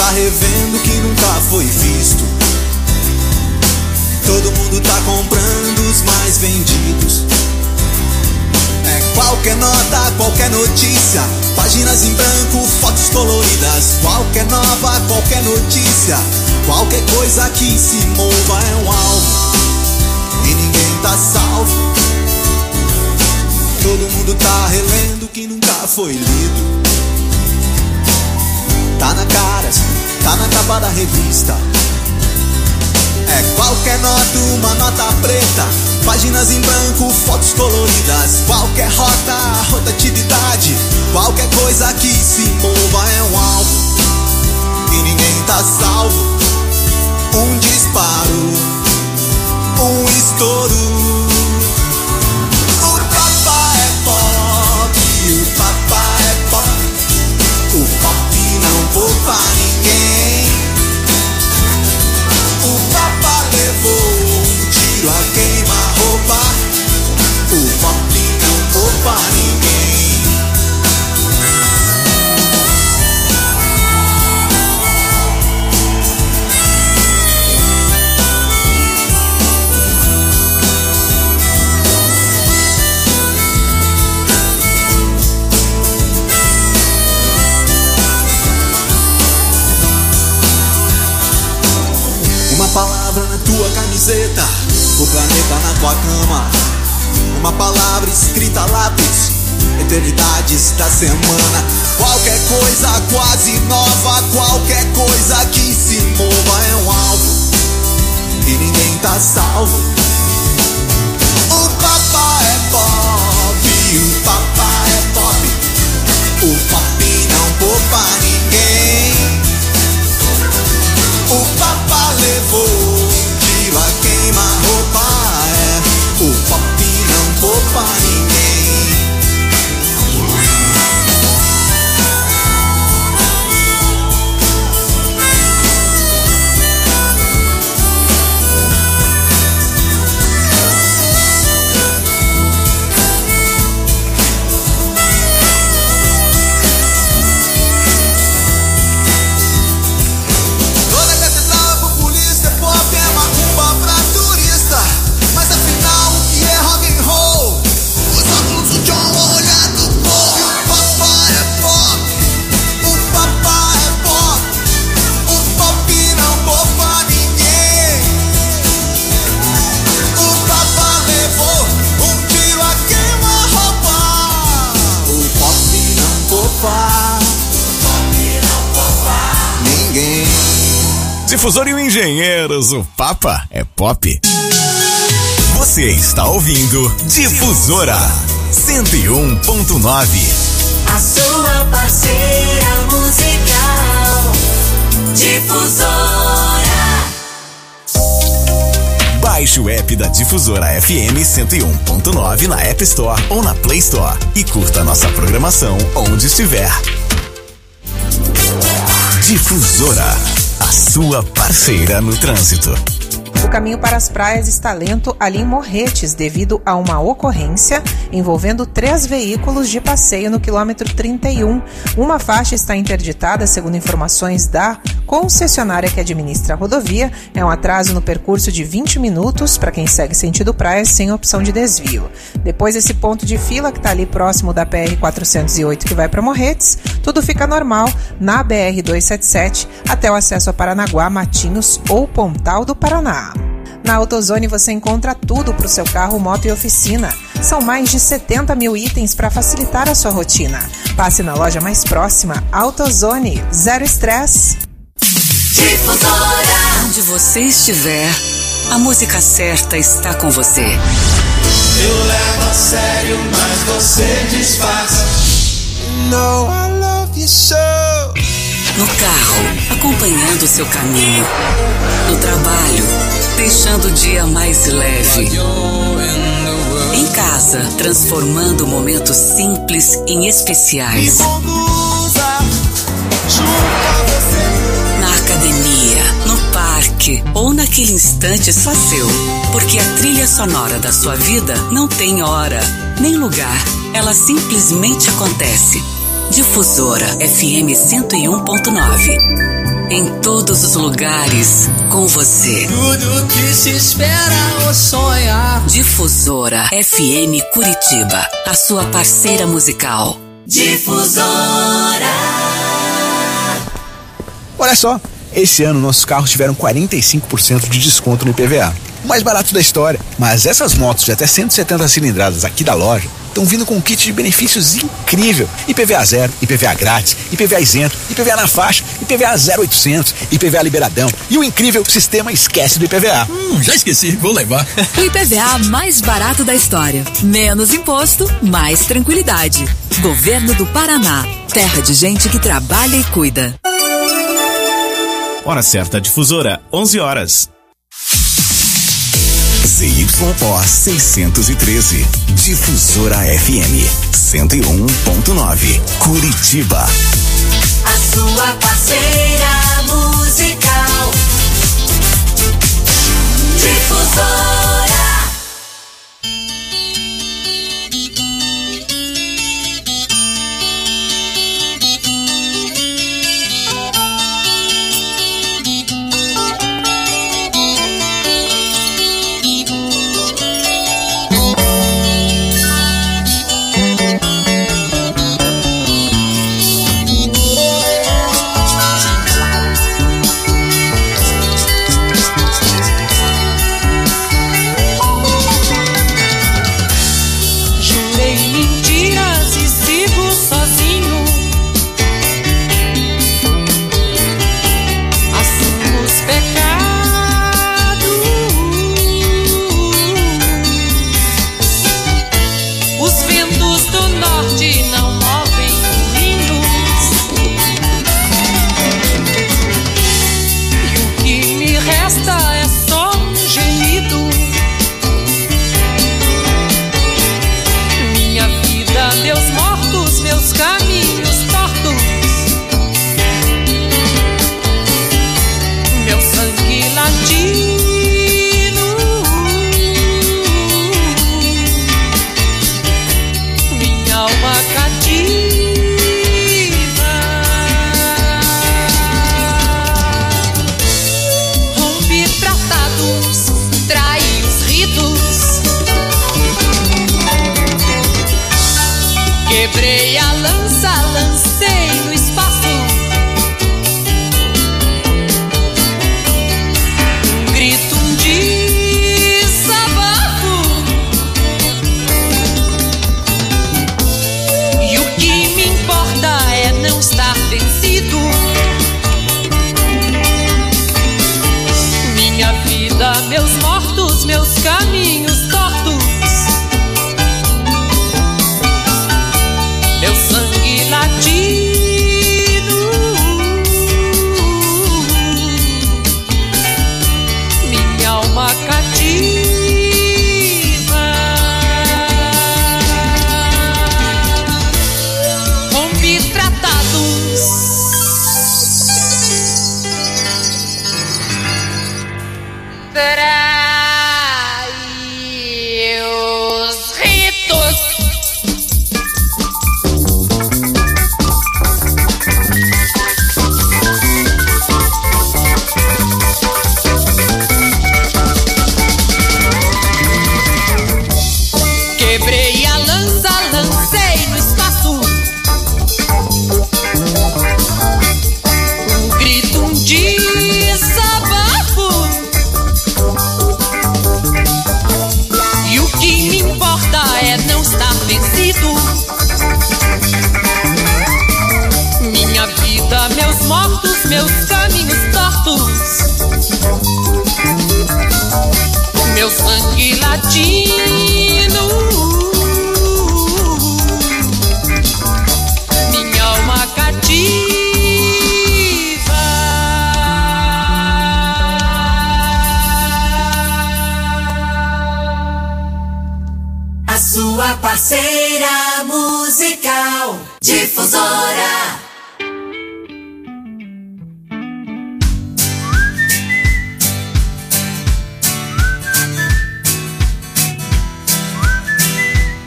tá revendo o que nunca foi visto. Todo mundo tá comprando os mais vendidos. É qualquer nota, qualquer notícia, páginas em branco, fotos coloridas. Qualquer nova, qualquer notícia, qualquer coisa que se mova é um alvo. E ninguém tá salvo. Todo mundo tá relendo o que nunca foi lido. Tá na cara, tá na capa da revista. É qualquer nota, uma nota preta, páginas em branco, fotos coloridas. Qualquer rotatividade, qualquer coisa que se mova é um alvo. E ninguém tá salvo. Um disparo, um estouro. O Papa é pop, o Papa é pop. O pop não poupa ninguém. O Papa levou um tiro a queima-roupa. O pop não poupa ninguém. Uma palavra na tua camiseta, o planeta na tua cama. Uma palavra escrita a lápis, eternidades da semana. Qualquer coisa quase nova, qualquer coisa que se mova é um alvo. E ninguém tá salvo. O Papa é pop, o Papa é pop. O pop não poupa ninguém. O Papa levou um tiro a queima-roupa. É, o pop não poupa ninguém. Difusora e Engenheiros, o Papa é pop. Você está ouvindo Difusora 101.9. A sua parceira musical, Difusora. Baixe o app da Difusora FM 101.9 na App Store ou na Play Store e curta nossa programação onde estiver. Difusora, a sua parceira no trânsito. O caminho para as praias está lento ali em Morretes devido a uma ocorrência envolvendo 3 veículos de passeio no quilômetro 31. Uma faixa está interditada, segundo informações da concessionária que administra a rodovia. É um atraso no percurso de 20 minutos para quem segue sentido praia sem opção de desvio. Depois desse ponto de fila que está ali próximo da PR-408 que vai para Morretes, tudo fica normal na BR-277 até o acesso a Paranaguá, Matinhos ou Pontal do Paraná. Na AutoZone você encontra tudo para o seu carro, moto e oficina. São mais de 70 mil itens para facilitar a sua rotina. Passe na loja mais próxima. AutoZone, zero estresse. Difusora. Onde você estiver, a música certa está com você. Eu levo a sério, mas você disfarça. No, I love you so. No carro, acompanhando o seu caminho. No trabalho, deixando o dia mais leve. Em casa, transformando momentos simples em especiais. Me conduza junto a você. Na academia, no parque ou naquele instante só seu. Porque a trilha sonora da sua vida não tem hora, nem lugar. Ela simplesmente acontece. Difusora FM 101.9. Em todos os lugares, com você. Tudo que se espera ou sonha. Difusora FM Curitiba, a sua parceira musical. Difusora. Olha só, esse ano nossos carros tiveram 45% de desconto no IPVA. O mais barato da história. Mas essas motos de até 170 cilindradas aqui da loja estão vindo com um kit de benefícios incrível. IPVA zero, IPVA grátis, IPVA isento, IPVA na faixa, IPVA 0800, IPVA liberadão e o incrível sistema Esquece do IPVA. Já esqueci, vou levar. O IPVA mais barato da história. Menos imposto, mais tranquilidade. Governo do Paraná. Terra de gente que trabalha e cuida. Hora certa, Difusora, 11 horas. ZYO 613, Difusora FM 101.9, Curitiba. A sua parceira musical. Difusora. Quebrei a lança, lancei no espaço. Um grito, um desabafo. E o que me importa é não estar vencido. Minha vida, meus mortos, meus caminhos tortos. Meu sangue latino, minha alma cativa. Rompi tratados, traí os ritos. Quebrei a lança, lancei no espaço. Um grito, um desabafo. E o que me importa é não estar vencido. Minha vida, meus mortos, meus caminhos tortos. Meu sangue latino, minha alma cativa. A sua parceira musical. Difusora.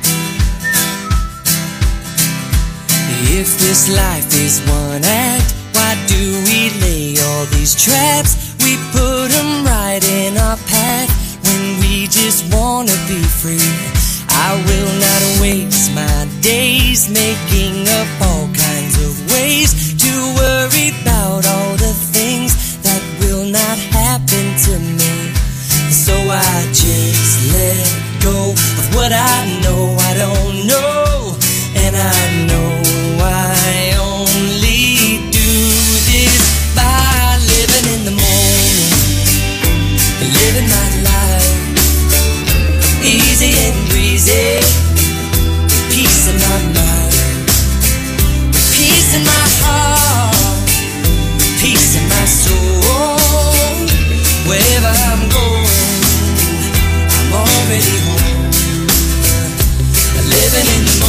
If this life is one act, Why do we lay all these traps? We put them right in our path when we just wanna be free. I will not waste my days making up all kinds of ways to worry about all the things that will not happen to me. So I just let go of what I know I don't know, and I know I only do this by living in the moment, living my life easy and breezy, peace in my mind, peace in my heart, peace in my soul. Wherever I'm going, I'm already home, living in the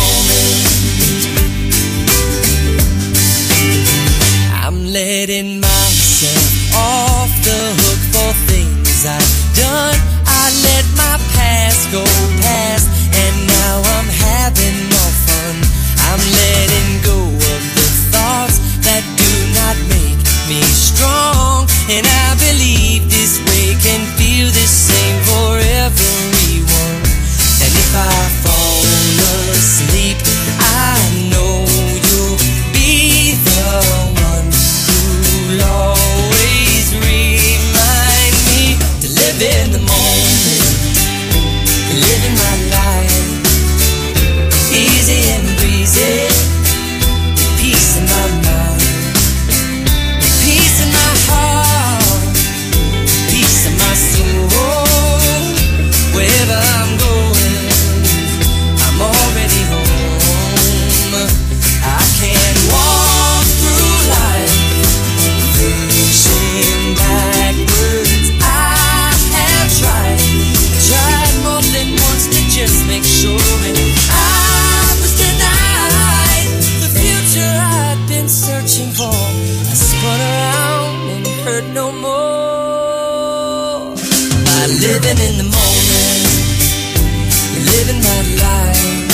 moment. I'm letting myself off the hook for things I've done. I let my past go past, and now I'm having more fun. I'm letting go of the thoughts that do not make me strong, and I believe this way can feel the same for everyone. And if I fall asleep, I know you'll be the one who'll always remind me to live in the moment, living my life easy and breezy, peace in my mind, peace in my heart, peace in my soul. Wherever I'm going, I'm already home. I can't walk through life pushing backwards. I have tried more than once to just make sure, and I was denied the future I'd been searching for. I spun around and hurt no more. By living in the moment, living my life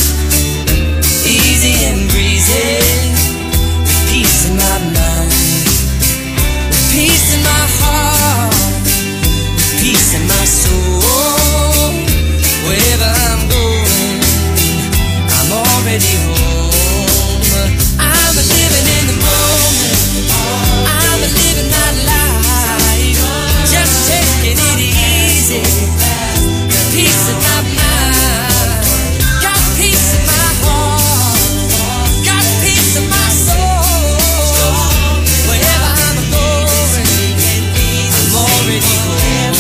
easy and breezy, with peace in my mind, with peace in my heart, with peace in my soul. Wherever I'm going, I'm already home. I'm living in the moment, I'm living my life, just taking it easy. Peace in my mind, got peace in my heart, got peace in my soul. Wherever I'm going, I'm already home.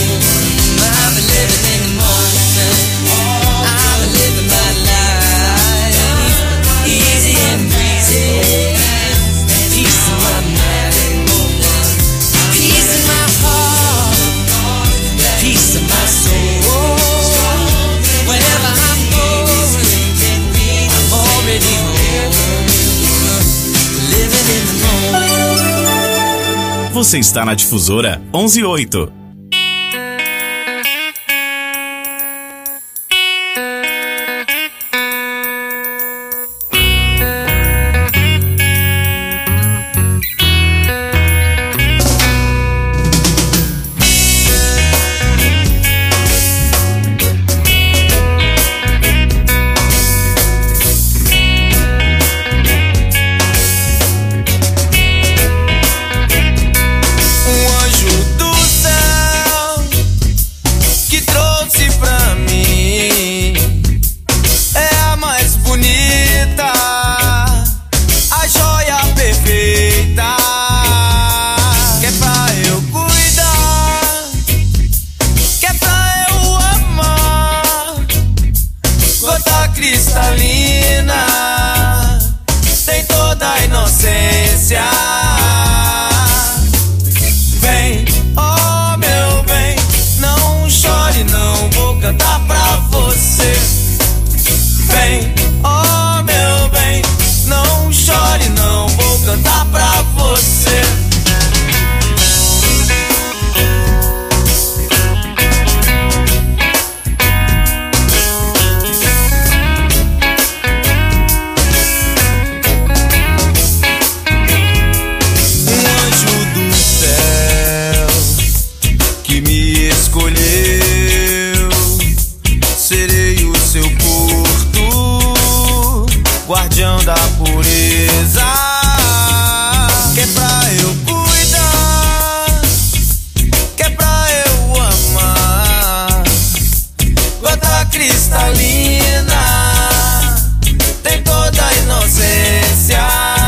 I'm living in the moment, I'm living my life easy and breezy, peace in my mind, peace in my heart, peace in my soul. Wherever I'm going, I'm already home, living in the moment. Você está na Difusora 118. O anjo do céu guardião da pureza, que é pra eu cuidar, que é pra eu amar. Gota cristalina, tem toda a inocência.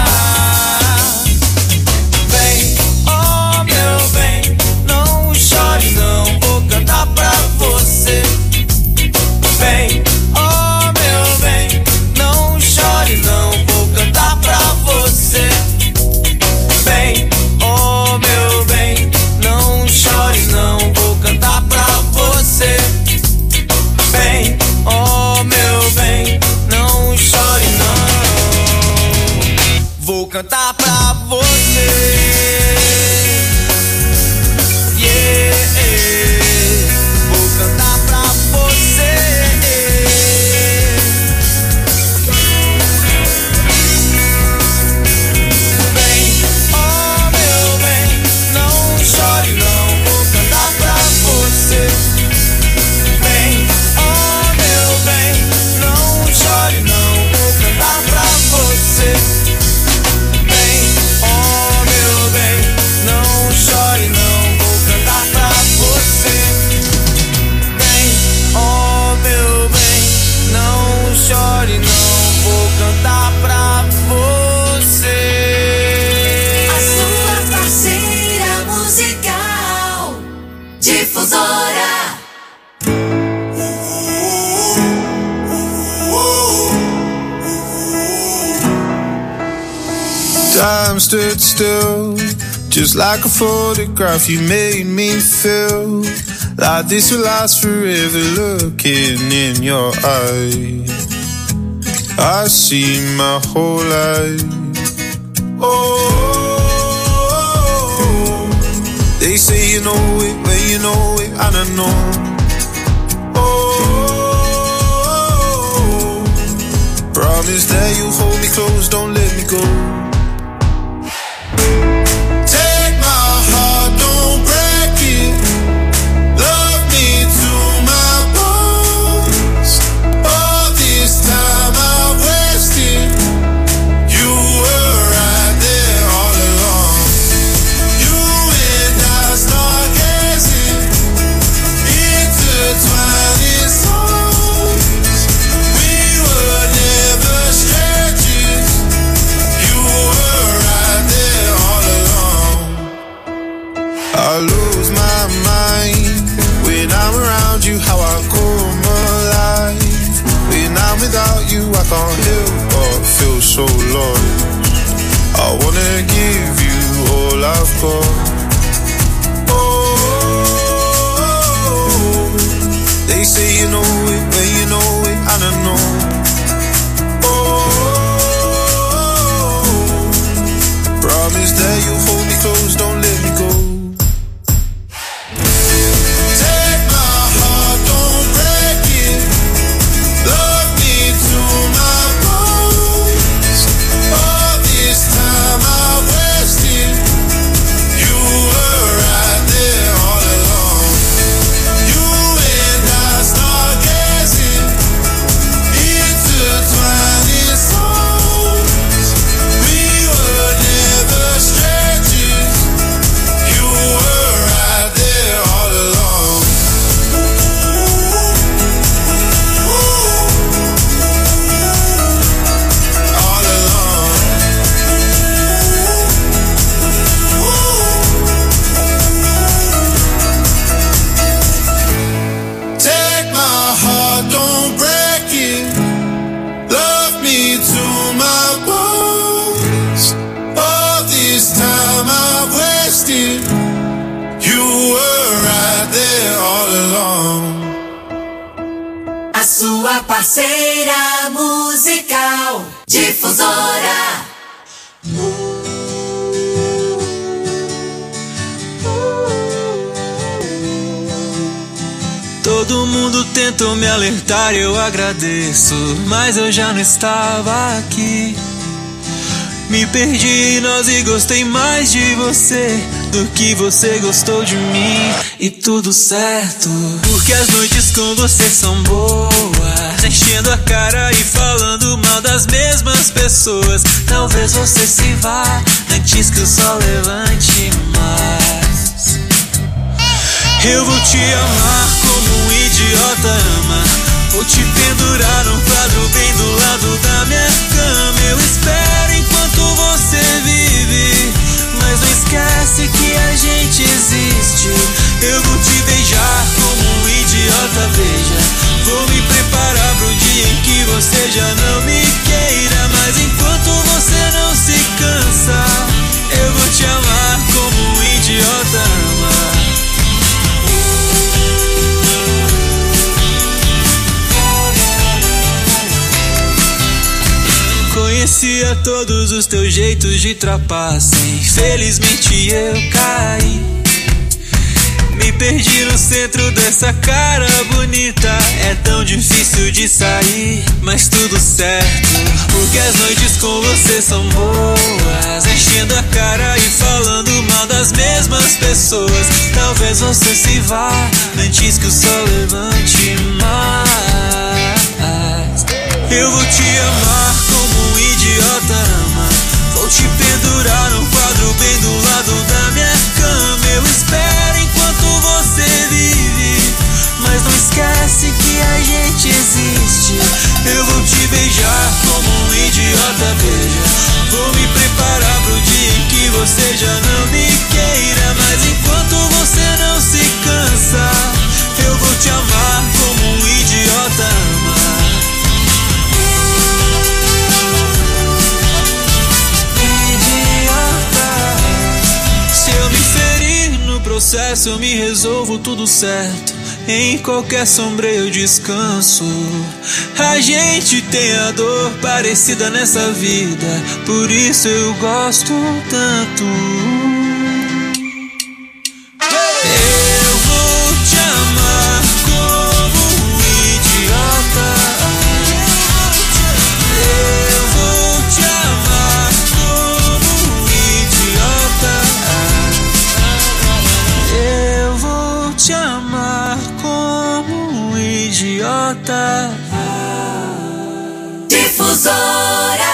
Vem, oh meu bem, não chore não, vou cantar pra você. Vem, oh meu bem, não chore não, vou cantar pra você. Vem, oh meu bem, não chore não, vou cantar pra você. Vem, oh meu bem, não chore não, vou cantar pra você. Time stood still, just like a photograph. You made me feel like this will last forever. Looking in your eyes, I see my whole life. Oh, they say you know it when you know it, and I know. Oh, promise that you'll hold me close, don't let me go. I lose my mind when I'm around you, how I come alive. When I'm without you, I can't help but feel so lost. I wanna give you all I've got. Oh, they say you know it when you know it, and I know. Oh, promise that you'll hold me close, don't let me go. A sua parceira musical, Difusora. Todo mundo tentou me alertar, eu agradeço, mas eu já não estava aqui. Me perdi em nós e gostei mais de você do que você gostou de mim. E tudo certo, porque as noites com você são boas, enchendo a cara e falando mal das mesmas pessoas. Talvez você se vá antes que o sol levante mais. Eu vou te amar como um idiota ama. Vou te pendurar num quadro bem do lado da minha cama. Eu espero enquanto você vive, mas não esquece que a gente existe. Eu vou te beijar como um idiota, veja. Vou me preparar pro dia em que você já não me queira. Mas enquanto você não se cansa, eu vou te amar como um idiota ama. Conhecia todos os teus jeitos de trapaça. Infelizmente eu caí. Me perdi no centro dessa cara bonita. É tão difícil de sair, mas tudo certo, porque as noites com você são boas, enchendo a cara e falando mal das mesmas pessoas. Talvez você se vá antes que o sol levante mais. Eu vou te amar como um idiota ama. Vou te pendurar num quadro bem do lado da minha cama. Eu espero enquanto você vive, mas não esquece que a gente existe. Eu vou te beijar como um idiota, veja. Vou me preparar pro dia em que você já não me queira. Mas enquanto você não se cansa, eu vou te amar como um idiota ama. Processo eu me resolvo tudo certo. Em qualquer sombra eu descanso. A gente tem a dor parecida nessa vida, por isso eu gosto tanto. Eu vou te amar como um idiota. Eu vou te amar como um idiota. Eu vou te amar como um idiota. Difusora.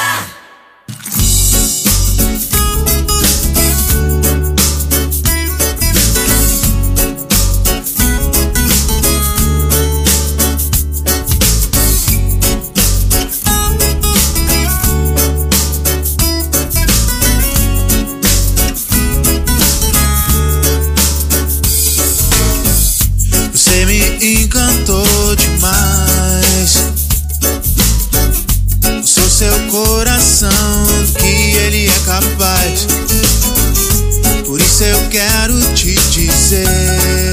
Encantou demais. Sou seu coração, do que ele é capaz. Por isso eu quero te dizer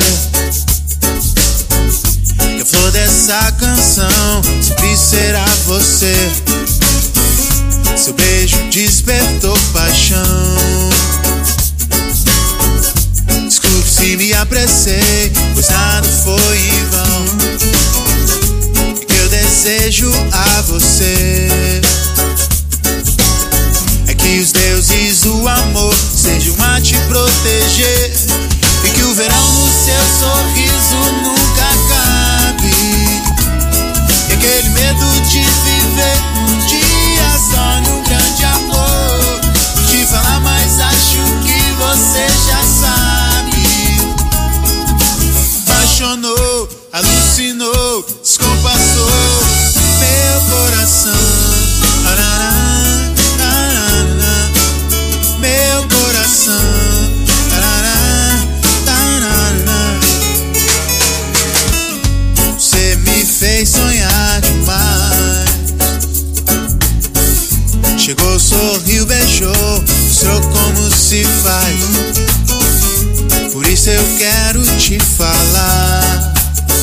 que a flor dessa canção sempre será você. Seu beijo despertou paixão. Se me apressei, pois nada foi em vão. O que eu desejo a você é que os deuses do amor sejam a te proteger, e que o verão no seu sorriso nunca acabe. E aquele medo de viver um dia só num grande amor. Te falar, mas acho que você já sabe. Apaixonou, alucinou, descompassou meu coração. Meu coração. Você me fez sonhar demais. Chegou, sorriu, beijou, mostrou como se faz. Por isso eu quero te falar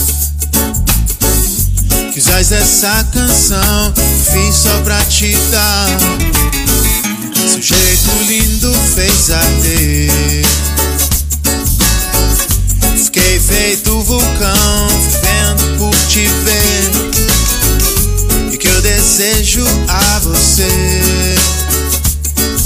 que usais dessa canção fiz só pra te dar. Seu jeito lindo fez arder. Fiquei feito vulcão, vivendo por te ver. E que eu desejo a você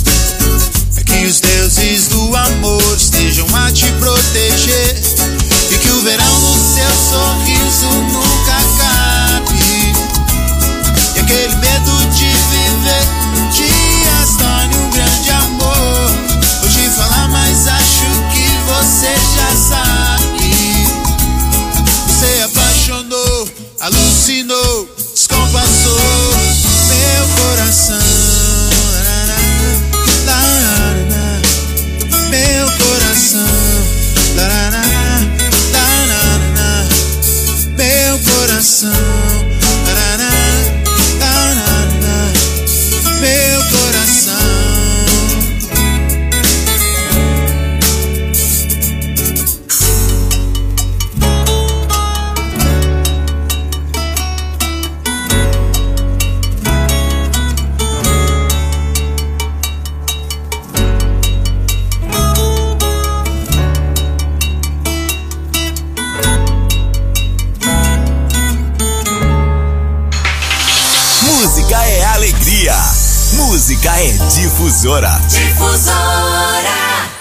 música é Difusora. Difusora.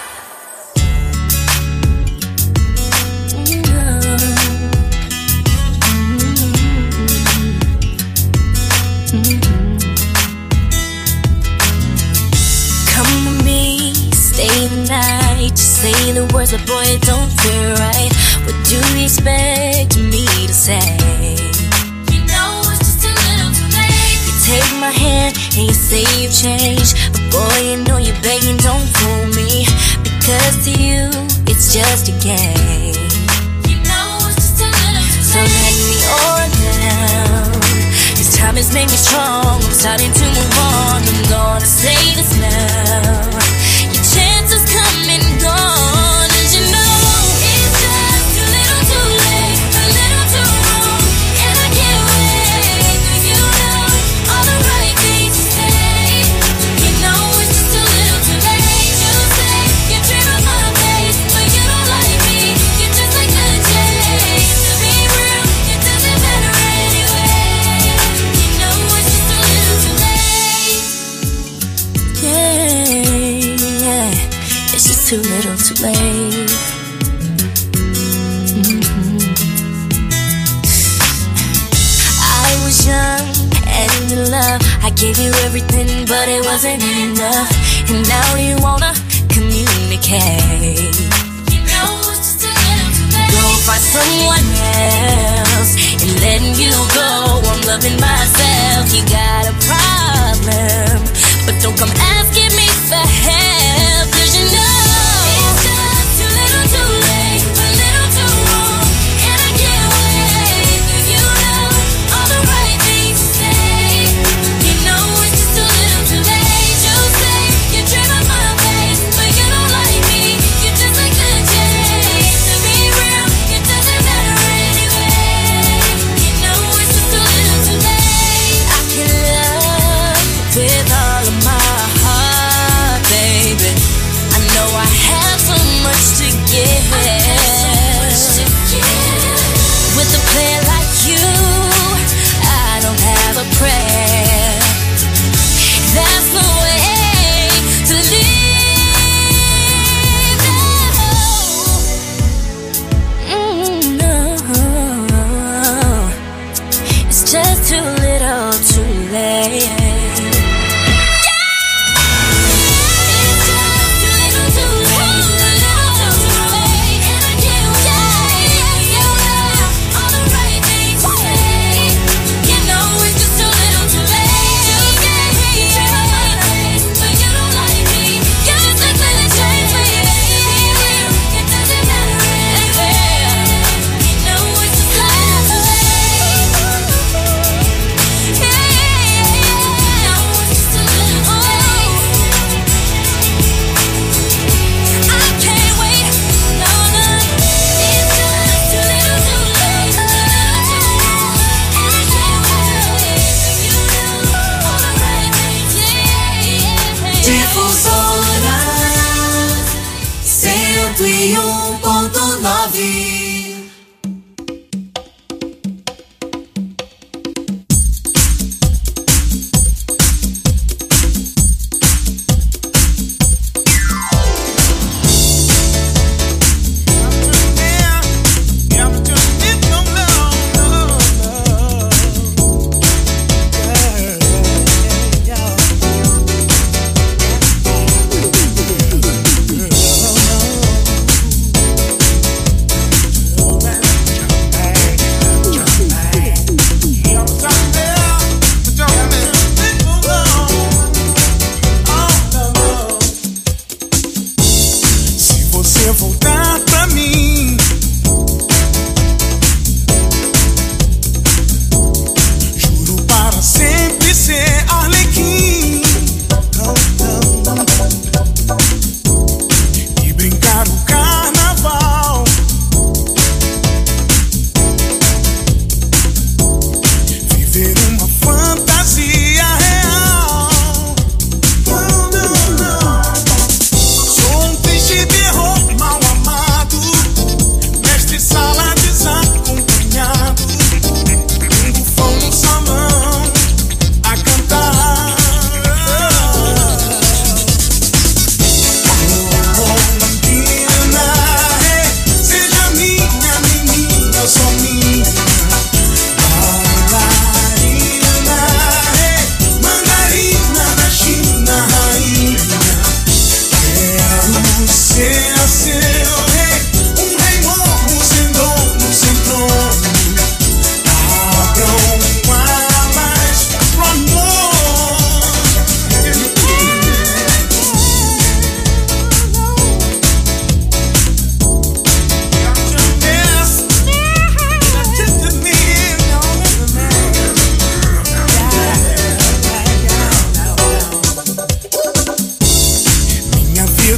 Come with me, stay the night. Just say the words, but boy, it don't feel right. What do you expect me to say? You know it's just a little too late. You take my hand and you say you've changed, but boy, you know you're begging, don't fool me. Because to you, it's just a game. You know it's just a little too late. So let me on down. This time has made me strong. I'm starting to move on. I'm gonna say this now. Your chances come and gone, as you know. It's just a little too late, a little too wrong, and I can't wait for you know all the right things to say. You know it's just a little too late. You say you dream of my face, but you don't like me. You're just like the chase. To be real, it doesn't matter anyway. You know it's just a little too late. Yeah, it's just too little too late. I was young and in love. I gave you everything, but it wasn't enough. And now you wanna communicate. You know it's just a little too late. Go find someone else and letting you go. I'm loving myself. You got a problem, but don't come asking me for help. 'Cause you know it's just too little too late, a little too wrong, and I can't wait for you know all the right things to say. You know it's just a little too late. You say you dream of my face, but you don't like me. You're just like the chase. To be real, it doesn't matter anyway. You know it's just a little too late. I can love with all of my heart, baby. I know I have so much to give. With a player like you, I don't have a prayer. That's the way to live. No, it's just too little, too late. Difusora 101.9.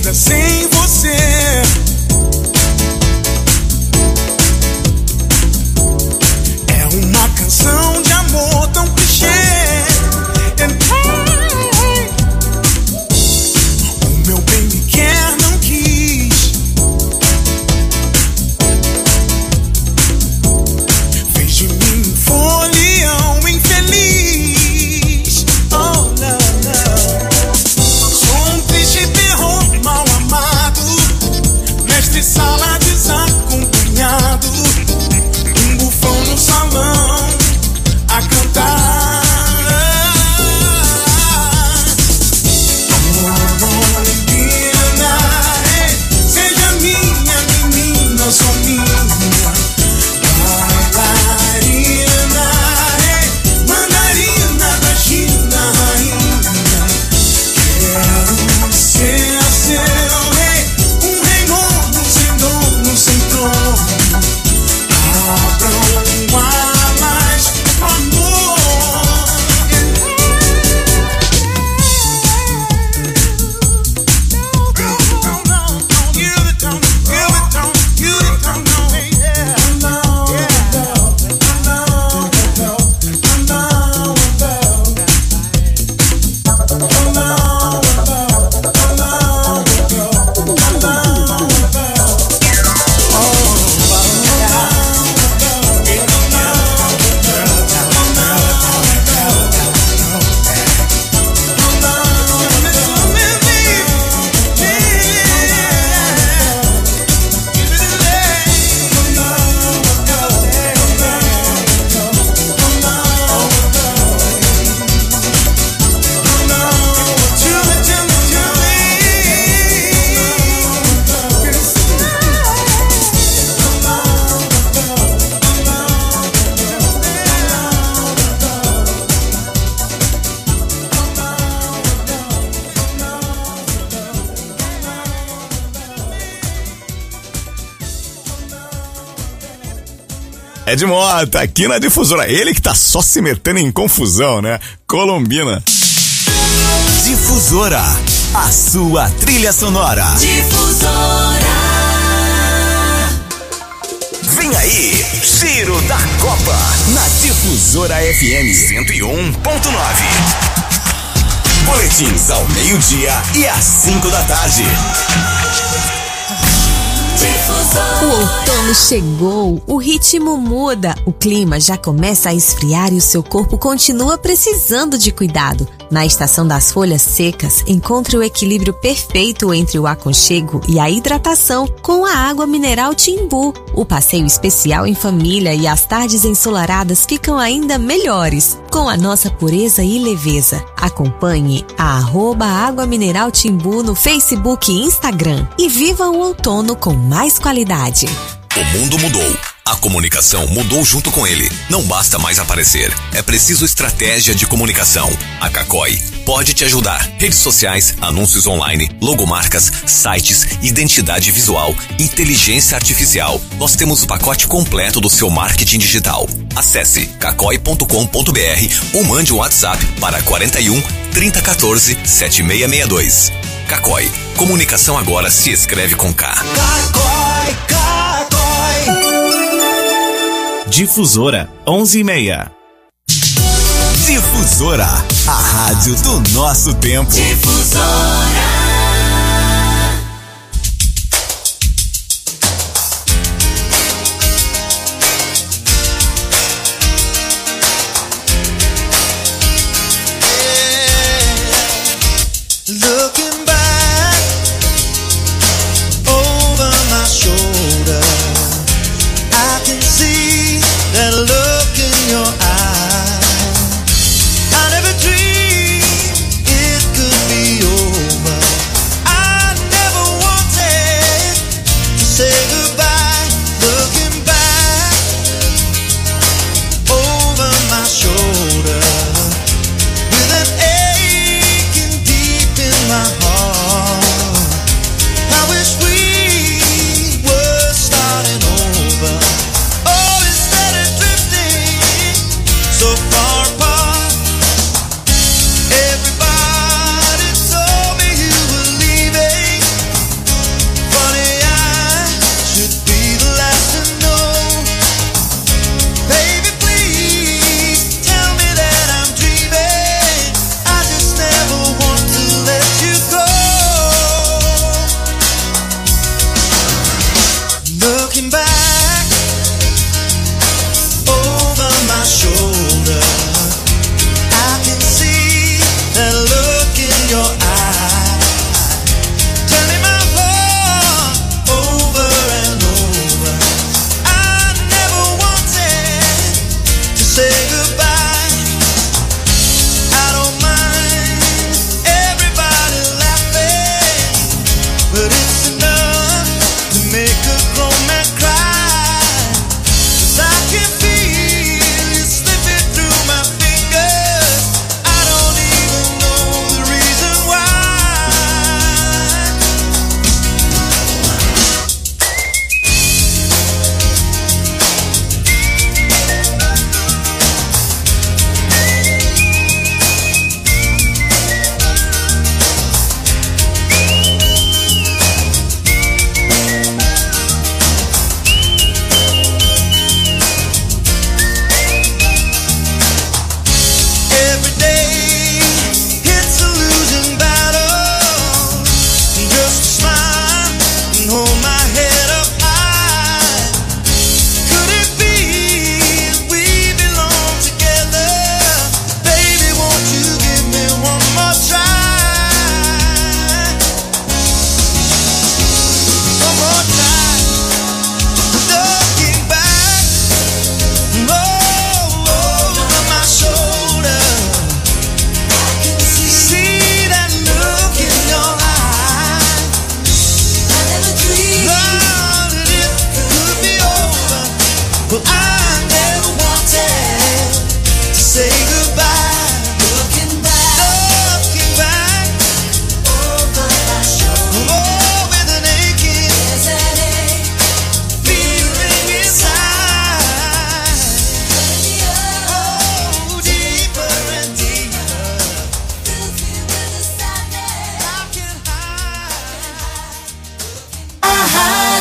vida sem você. É uma canção de amor tão clichê. O meu bem me quer, não quis. Fez de mim um folião infeliz. Oh, não, não. Sou um triste terror mal amado, mestre sala desacompanhado, um bufão no salão a cantar. Seja minha menina, sou minha bailarina, mandarina da China, rainha. Quero ser seu rei, um rei novo, sem dono, sem trono. Abram alas pro amor. Ed Mota, aqui na Difusora. Ele que tá só se metendo em confusão, né? Colombina. Difusora, a sua trilha sonora. Difusora. Vem aí, Giro da Copa, na Difusora FM 101.9. Boletins ao meio-dia e às 5 da tarde. Difusora. O outono chegou, o ritmo muda, o clima já começa a esfriar e o seu corpo continua precisando de cuidado. Na estação das folhas secas, encontre o equilíbrio perfeito entre o aconchego e a hidratação com a água mineral Timbu. O passeio especial em família e as tardes ensolaradas ficam ainda melhores, com a nossa pureza e leveza. Acompanhe a @Água Mineral Timbu no Facebook e Instagram e viva o outono com mais qualidade. O mundo mudou. A comunicação mudou junto com ele. Não basta mais aparecer. É preciso estratégia de comunicação. A Cacói pode te ajudar. Redes sociais, anúncios online, logomarcas, sites, identidade visual, inteligência artificial. Nós temos o pacote completo do seu marketing digital. Acesse cacói.com.br ou mande um WhatsApp para 41 3014 7662. Cacói. Comunicação agora se escreve com K. Cacói, Cacói. Difusora 11:30. Difusora, a rádio do nosso tempo. Difusora. Looking back over my shoulder, I can see that look in your eye. I never dreamed it could be over.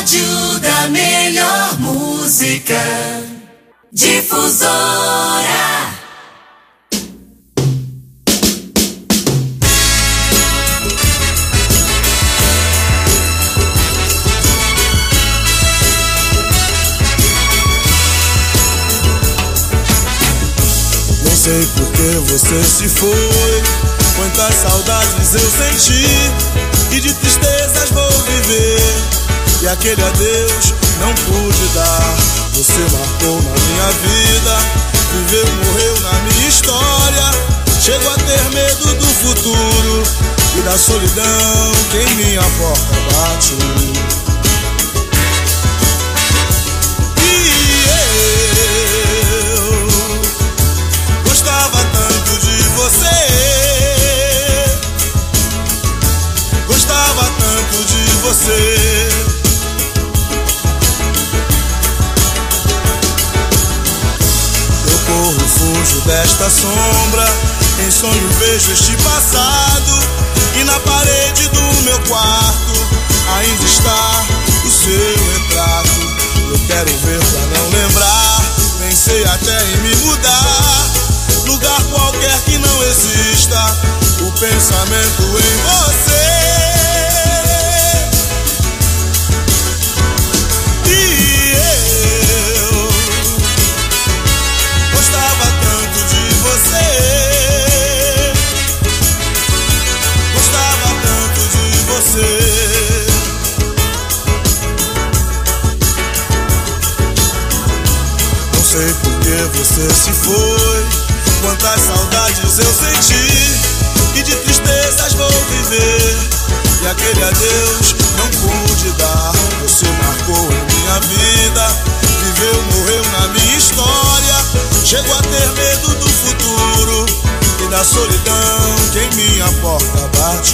rádio da melhor música. Difusora. Não sei por que você se foi, quantas saudades eu senti, e de tristezas vou viver, e aquele adeus não pude dar. Você marcou na minha vida, viveu, morreu na minha história. Chego a ter medo do futuro e da solidão que em minha porta bate. Gostava tanto de você, gostava tanto de você. Eu corro, fujo desta sombra, em sonho vejo este passado, e na parede do meu quarto ainda está o seu retrato. Eu quero ver pra não lembrar, pensei até em me mudar, lugar qualquer que não exista o pensamento em você. E eu gostava tanto de você, gostava tanto de você. Não sei por que você se foi, quantas saudades eu senti, e de tristezas vou viver, e aquele adeus não pude dar. Você marcou em minha vida, viveu, morreu na minha história. Chego a ter medo do futuro e da solidão que em minha porta bate.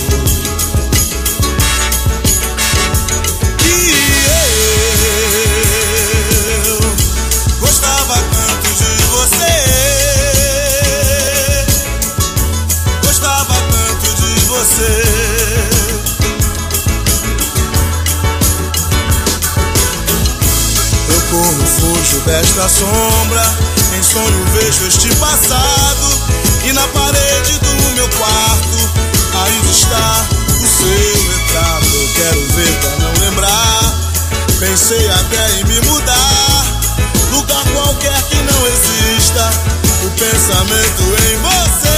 E eu gostava tanto de você, gostava tanto de você. Eu corro, fujo desta sombra, em sonho vejo este passado, e na parede do meu quarto ainda está o seu retrato. Eu quero ver pra não lembrar, pensei até em me mudar, lugar qualquer que não exista o pensamento em você.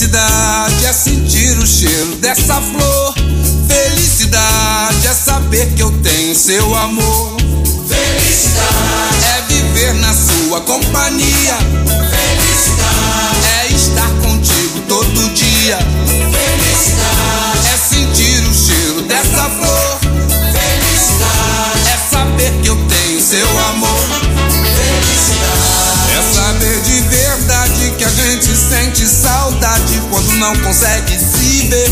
Felicidade é sentir o cheiro dessa flor. Felicidade é saber que eu tenho seu amor. Felicidade é viver na sua companhia. Felicidade é estar contigo todo dia. Felicidade é sentir o cheiro dessa flor. Felicidade é saber que eu tenho seu amor. Felicidade é saber de verdade que a gente sente saudade quando não consegue se ver.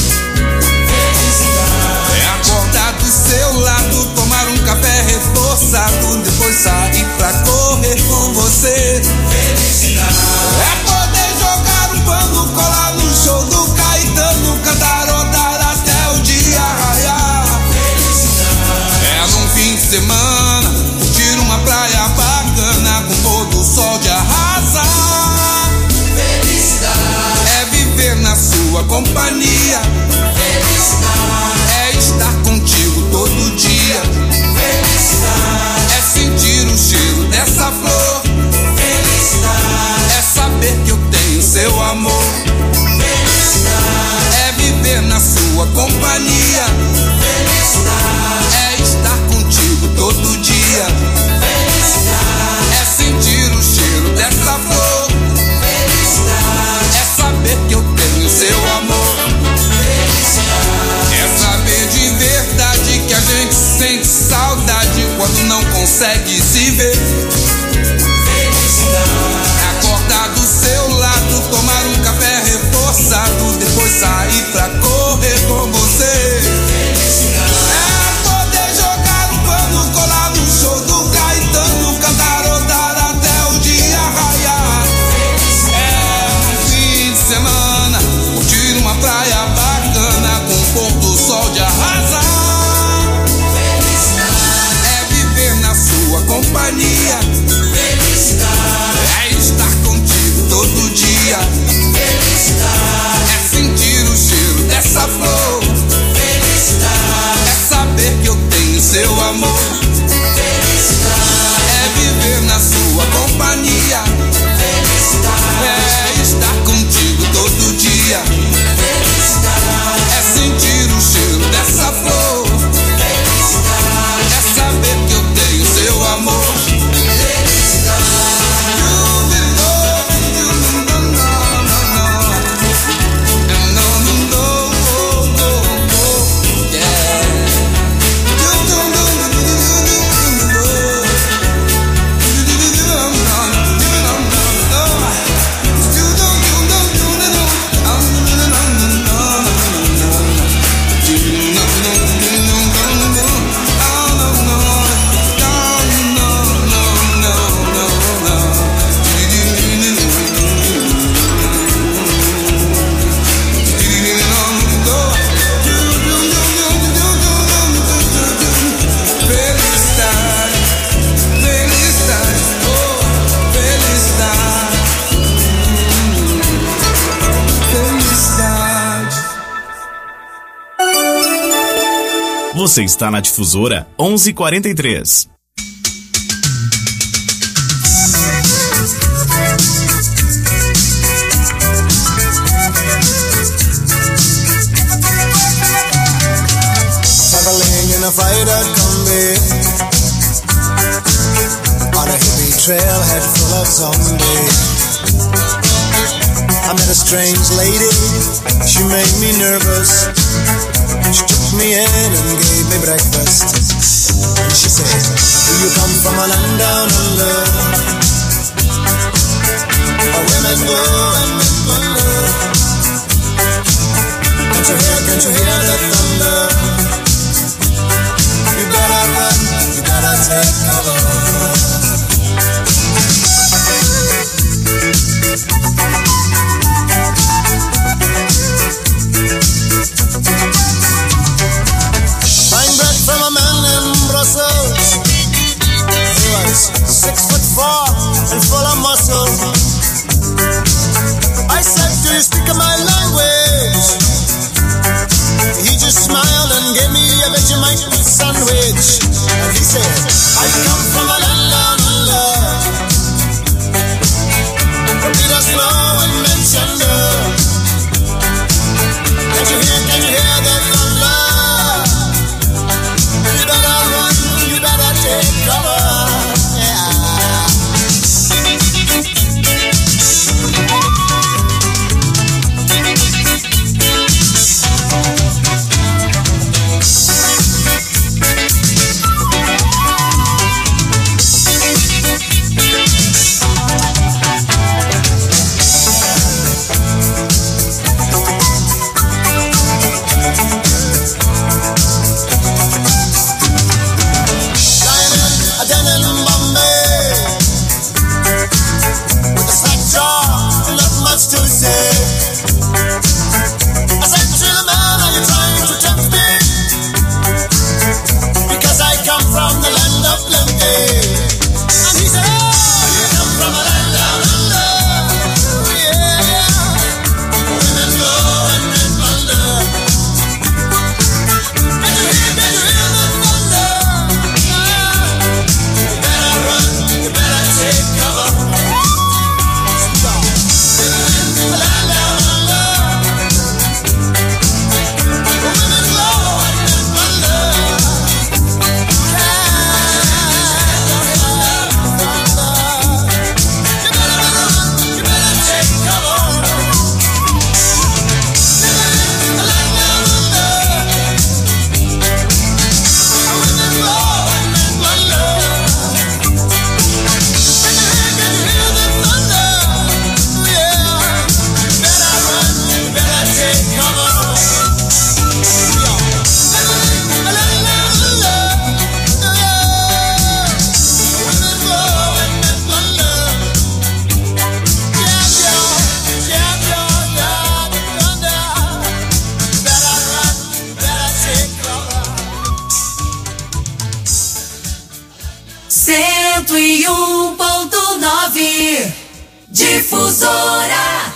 É acordar do seu lado, tomar um café reforçado, depois sair pra correr com você. Felicidade é poder jogar um pano, colar no show do Caetano, cantarodar até o dia raiar. Felicidade é num fim de semana, curtir uma praia bacana com pôr do sol de arrasar. Felicidade é viver na sua companhia. Felicidade é estar contigo todo dia. Felicidade é sentir o cheiro dessa flor. Felicidade é saber que eu tenho seu amor. Felicidade é viver na sua companhia. Felicidade é estar contigo todo dia. Felicidade é sentir o cheiro dessa flor. Felicidade é saber que eu tenho seu amor. É saber de verdade que a gente sente saudade quando não consegue se ver. Felicidade é acordar do seu lado, tomar um café reforçado, depois sair pra correr com você. Felicidade é poder jogar um pano, colar no show do Caetano, cantarodar até o dia raiar. É um fim de semana, curtir uma praia bacana com pôr do sol de arrasar. Felicidade é viver na sua companhia. Felicidade é estar contigo todo dia. Felicidade é sentir o cheiro dessa flor. Felicidade é saber que eu tenho seu amor. Felicidade é viver na sua companhia. Felicidade é estar contigo todo dia. Felicidade é sentir o cheiro dessa flor. Felicidade é saber que eu tenho seu amor. Você está na Difusora 1143. Traveling in a freighter combi on a hippie trailhead full of zombies. I met a strange lady, she made me nervous. She took me in and gave me breakfast. And she said, do you come from a land down under, where women go and men wonder? Can't you hear the thunder? You better run, you better take cover. From a man in Brussels, he was 6'4" and full of muscle. I said, do you speak my language? He just smiled and gave me a Vegemite sandwich. And he said, I come from a land down under, from Peterslow and Manchester. Difusora.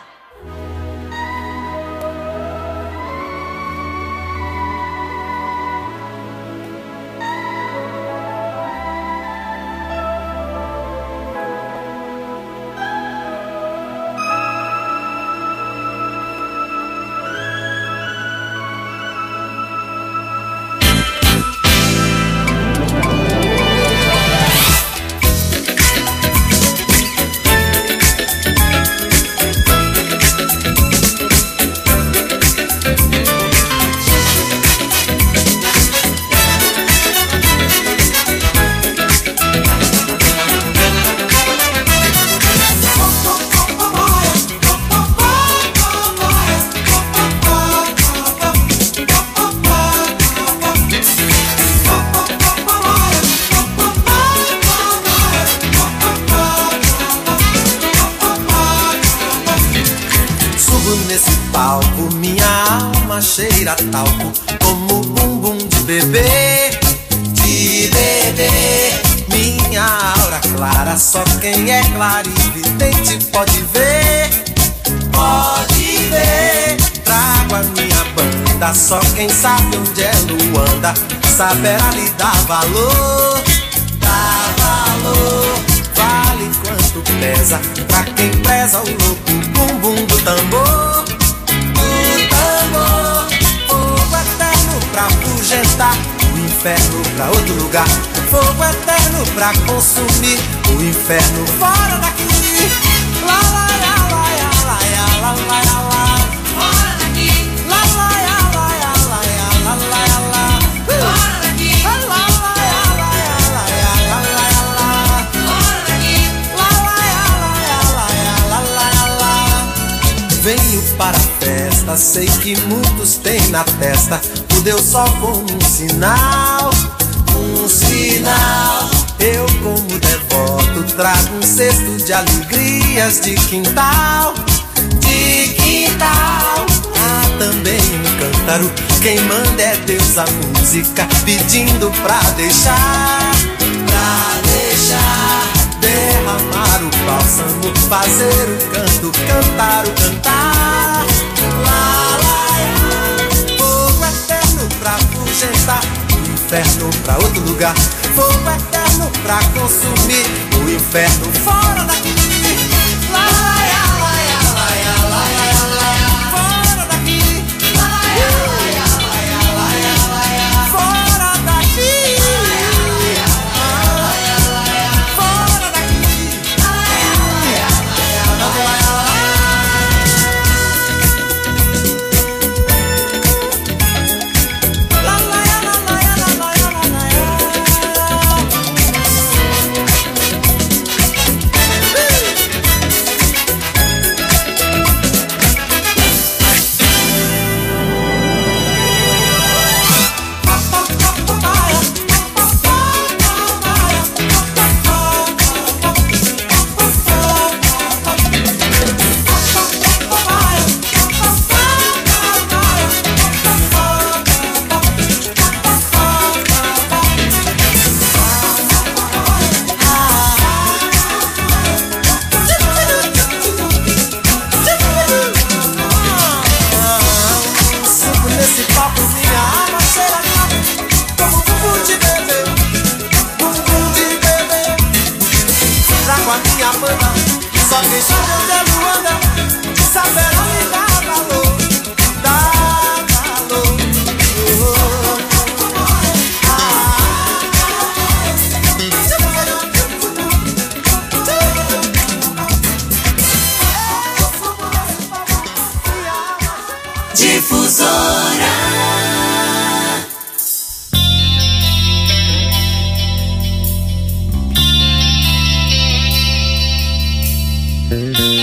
Cheira talco como bumbum de bebê, minha aura clara, só quem é clarividente pode ver, trago a minha banda, só quem sabe onde é Luanda, saberá lhe dar valor, vale quanto pesa, pra quem preza o louco bumbum do tambor. Pra afugentar o inferno pra outro lugar, fogo eterno pra consumir o inferno fora daqui. Lá lá lá lá lá lá lá lá, fora daqui. Lá lá lá lá lá lá lá lá, fora daqui. Lá lá lá lá lá lá lá, fora daqui. Lá lá lá lá lá lá. Venho para a festa, sei que muitos têm na testa. Deu só como um sinal. Eu como devoto trago um cesto de alegrias de quintal. Há também um cântaro, quem manda é Deus a música, pedindo pra deixar derramar o bálsamo, fazer o canto, cantar o cantar. Pra afugentar o inferno pra outro lugar, fogo eterno pra consumir o inferno fora daqui. Lá, lá, lá, lá, lá, lá, lá, fora daqui. Lá, lá, lá, lá, lá, fora daqui. Fora daqui. Difusora.